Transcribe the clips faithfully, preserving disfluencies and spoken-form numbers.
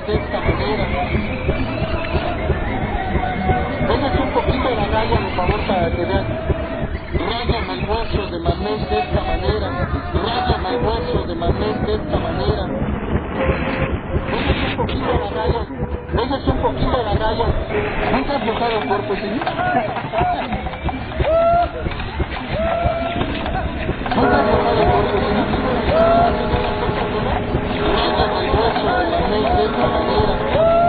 de esta manera. Póngase un poquito la raya, por favor, para que vean. Raya el bolso de Manuel de esta manera. Raya el bolso de Manuel de esta manera. Póngase un poquito la raya. Póngase un poquito la raya. ¿Nunca has dejado el cuerpo, señor? ¿Nunca has dejado el cuerpo, señor? Raya el bolso de Manuel de esta manera.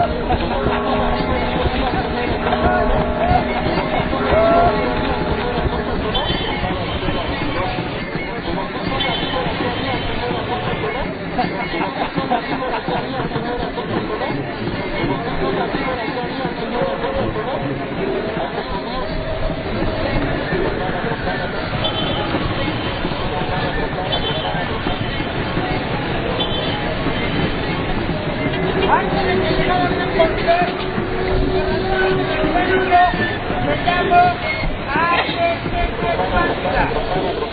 Antes de que llegara el portal, me llamo A C C